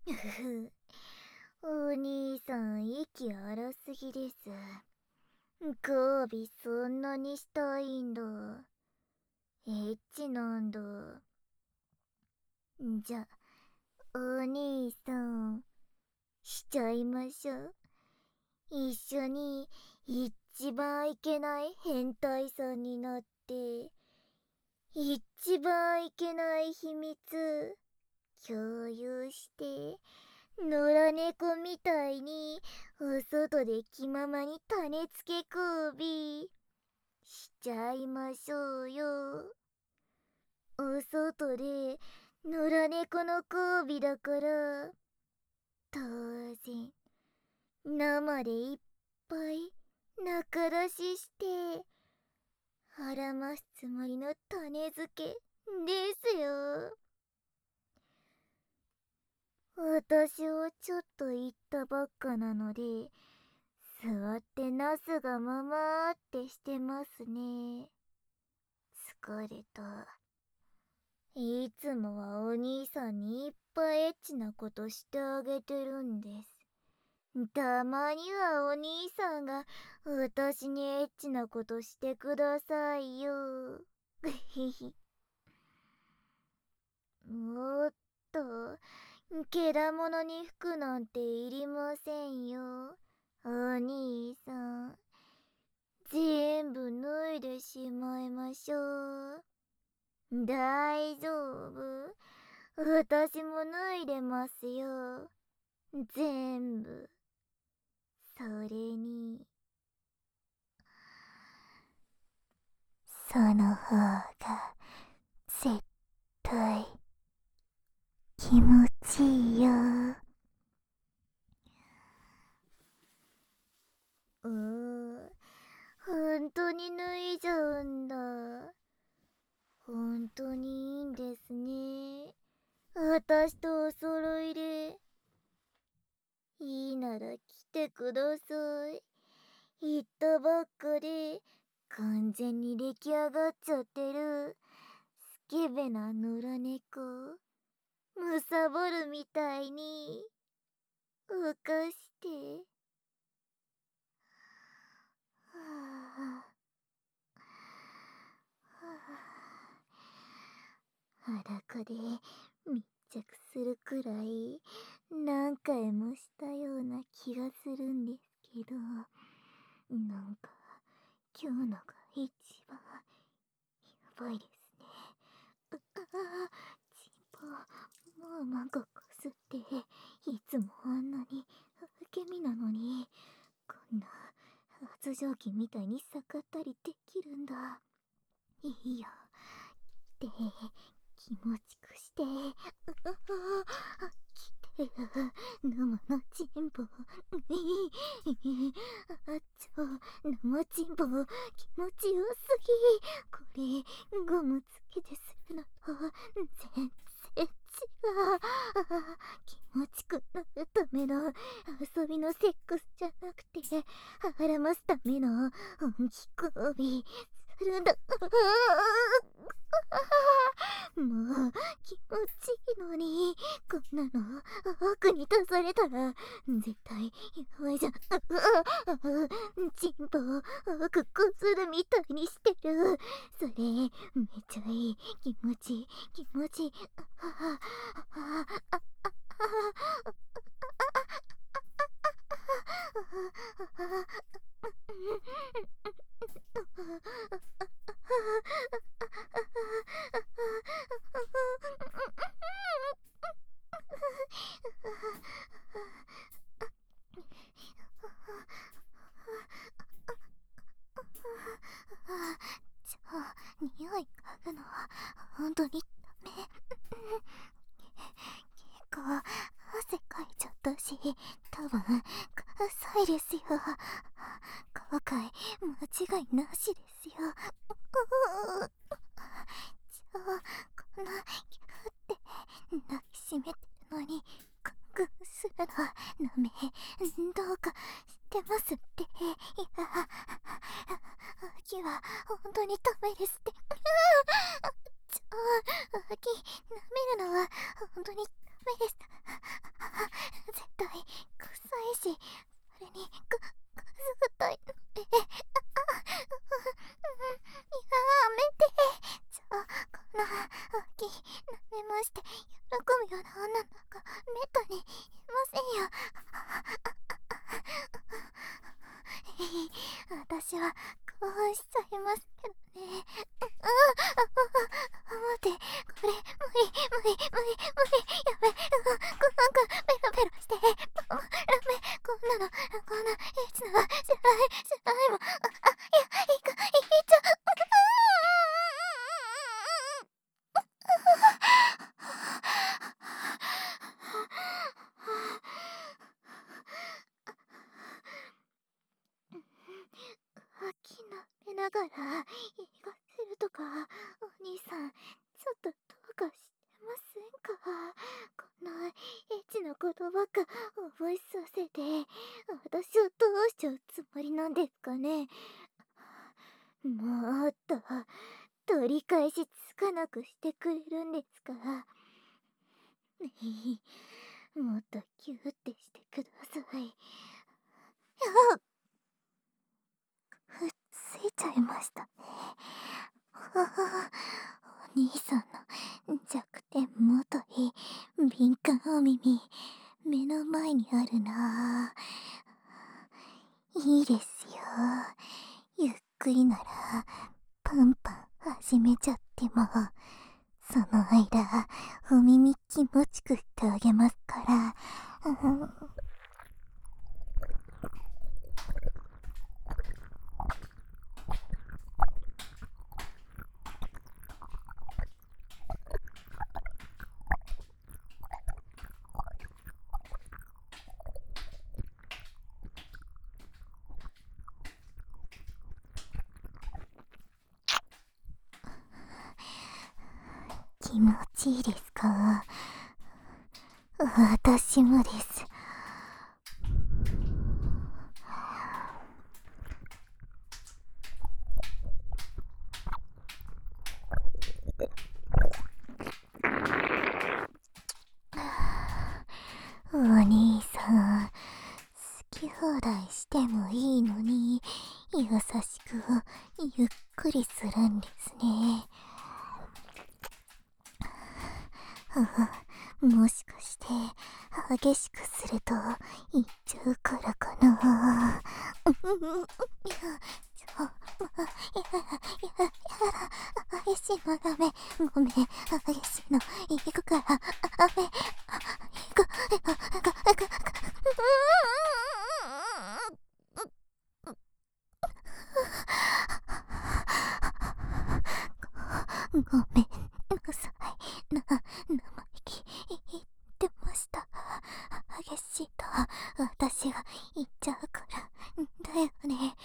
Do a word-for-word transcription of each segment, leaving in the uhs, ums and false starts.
ふふ、お兄さん息荒すぎです。交尾そんなにしたいんだ。エッチなんだ。じゃ、お兄さん、しちゃいましょう。一緒に一番いけない変態さんになって、一番いけない秘密、共有して、野良猫みたいにお外で気ままに種付け交尾しちゃいましょうよ。お外で野良猫の交尾だから、当然生でいっぱい仲出しして腹ますつもりの種付けですよ。私はちょっと言ったばっかなので、座ってなすがままってしてますね。疲れた。いつもはお兄さんにいっぱいエッチなことしてあげてるんです。たまにはお兄さんが私にエッチなことしてくださいよ。おっと、けだものに服なんていりませんよ。お兄さん。全部脱いでしまいましょう。大丈夫。私も脱いでますよ。全部。それに、その方が絶対気持ちいいよ。うーん、本当に脱いじゃうんだ。本当にいいんですね。私とお揃いで。いいなら来てください。言ったばっかで完全に出来上がっちゃってるスケベな野良猫。むさぼるみたいに浮かして。はあ裸で密着するくらい何回もしたような気がするんですけど、なんか今日のが一番やばいですね。うあ、チンポもうマンコこすっていつもあんなに受け身なのに、こんな発情期みたいに盛ったりできるんだ。いいよ。で、気持ちくして、うああ、来て、生のチンポ、あっちょ、生チンポ、気持ちよすぎ。これ、ゴム付きでするのと、全然違う。気持ちくなるための遊びのセックスじゃなくて、腹ますための本気交尾するんだ。もう気持ちいいのに、こんなの奥に出されたら絶対やばいじゃん。チンポを奥こするみたいにしてる。それめっちゃいい。気持ちいい気持ちいい。じゃあ、匂い嗅ぐのは本当にダメ。結構汗かいちゃったし、多分臭いですよ。後悔間違いなしですよ。じゃあ、こんなギュって抱きしめてるのにグングンするのダメ。どうかしてますって。いや、秋は本当にダメですって。ちょ、秋舐めるのは本当にダメです。 たい、臭いし、それに、く、くすぐったいので、あ、あ、やめて。じゃあ、こんな、大きい、舐めまして、喜ぶような女なんか、めったにいませんよ。私は、興奮しちゃいますけどね。あ、あ、あ、待って、これ、無理、無理、無理、無理、やべ、うん、なんか、ペロペロして、ダメ、こんなの、こんな、エッチな、知らない、知らないもん、あ、あ、いや、いいか、いいちゃう、秋舐めながら言いがせるとか、お兄さん、ちょっとどうかしてませんか？こんなエッチなことばっか覚えさせて、私をどうしちゃうつもりなんですかね。もっと取り返しつかなくしてくれるんですか？もっとキューってしてください。あっ、くっついちゃいましたね。はは、お兄さんの弱点もとい敏感お耳、目の前にあるな。いいですよ。ゆっくりならパンパン始めちゃっても、その間お耳気持ちくしてあげますから。気持ちいいですか？私もです。お兄さん、好き放題してもいいのに、優しくゆっくりするんですね。もしかして激しくすると言っちゃうからかな。いや、ちょ、ま、いや、いや、やだ、激しいのダメ。ごめん、激しいの行くから、ダメ、行く、行く、行く、行く、ごめんなさい。な、生意気言ってました。激しいと私が言っちゃうからだよね。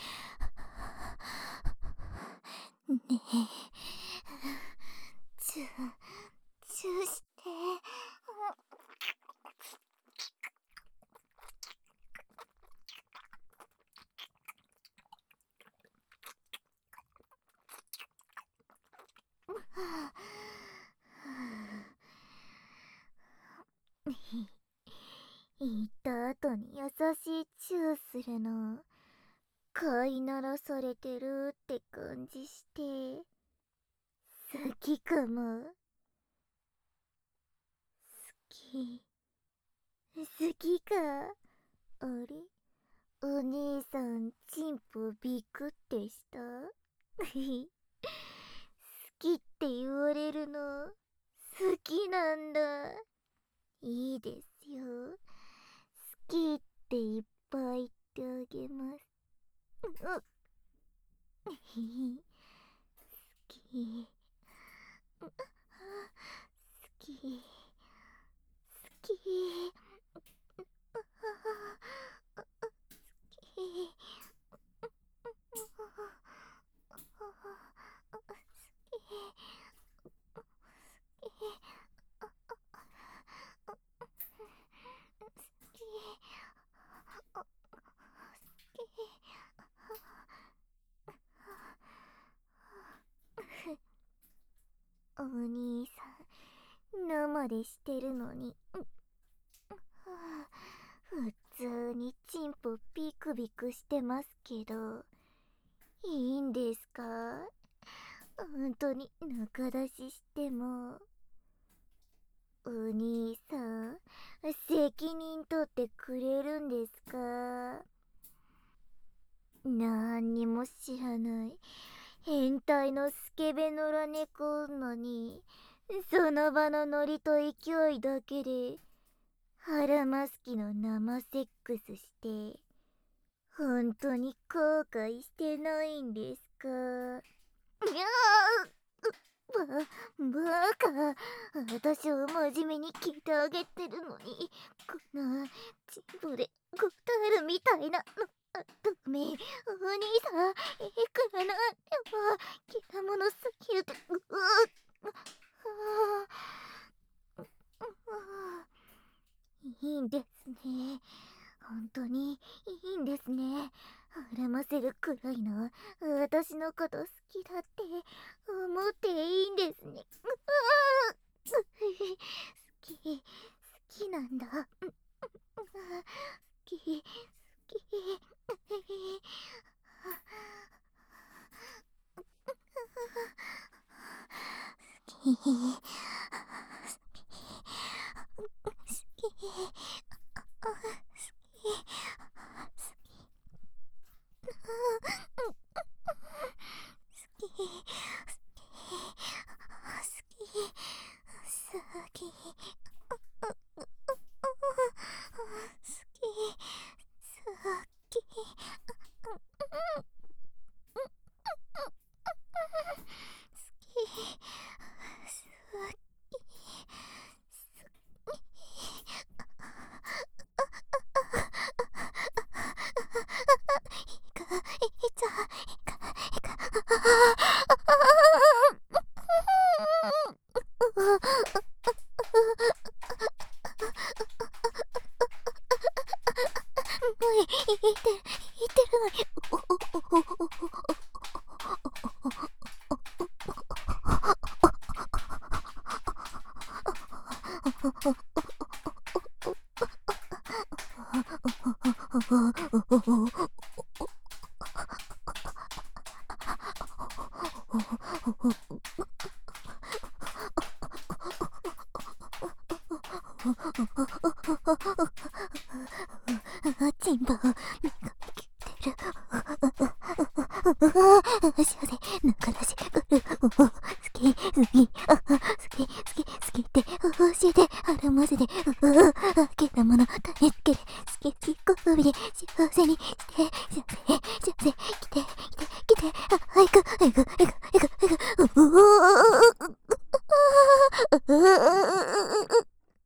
ねえ、チュー、チューして。言った後に優しいチューするの、飼いならされてるって感じして好きかも。好き、好きか。あれ、お姉さんチンポビクってした？好きって言われるの好きなんだ。いいですよ。好きっていっぱい言ってあげます。う好き、好き、好き、お兄さん生でしてるのに普通にチンポビクビクしてますけど、いいんですか？本当に中出ししても。お兄さん、責任取ってくれるんですか？なんにも知らない変態のスケベ野良猫女に、その場のノリと勢いだけで腹マスキの生セックスして本当に後悔してないんですか？いやー、ば、バカ。私を真面目に聞いてあげてるのに、こんなチンポで答えるみたいなの。あ、ダメ。お兄さん、いくらなんでもけなものすぎると、ううはあ、いいんですね。本当にいいんですね。恨ませるくらいの私のこと好きだって思っていいんですね。好き、好きなんだ。好き、好き。好き。チンポを見かけてる。幸せぬか出しくる。好き好き好き好き好きって教えて腹ませてけたもの種付けで好き好き好みで幸せにして幸せ幸せ来て来て来てあいくあいくあいくあいくあいくうう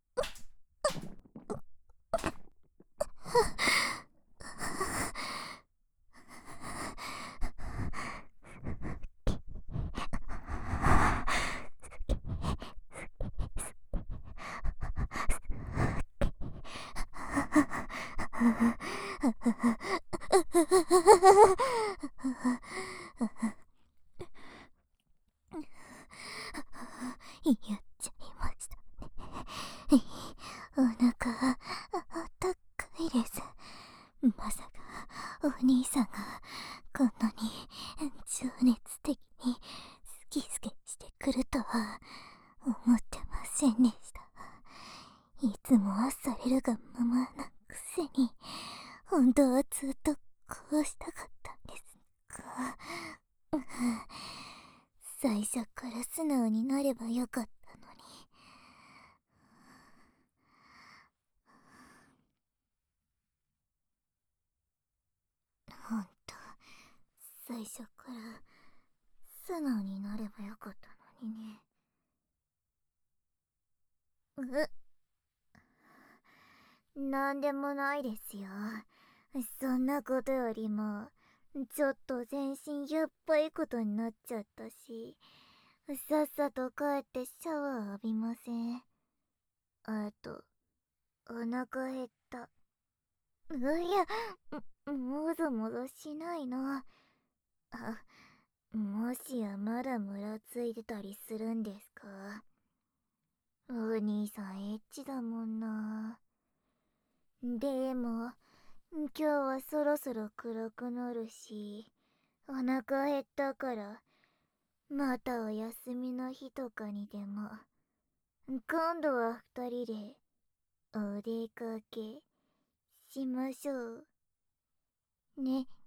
やっちゃいましたね。お腹があったかいです。まさかお兄さんがこんなに情熱的に好き好きしてくるとは思ってませんでした。いつもはされるがままなくせに本当はずっとこうしたかったんですか。最初から素直になればよかったのに。ほんと最初から素直になればよかったのにね。うなんでもないですよ。そんなことよりもちょっと全身やっばいことになっちゃったし、さっさと帰ってシャワー浴びません？あとお腹減った。いや、もぞもぞしないの。あ、もしやまだムラついてたりするんですか？お兄さんエッチだもんな。 でも今日はそろそろ暗くなるし、お腹減ったから、またお休みの日とかにでも今度は二人でお出かけしましょうね。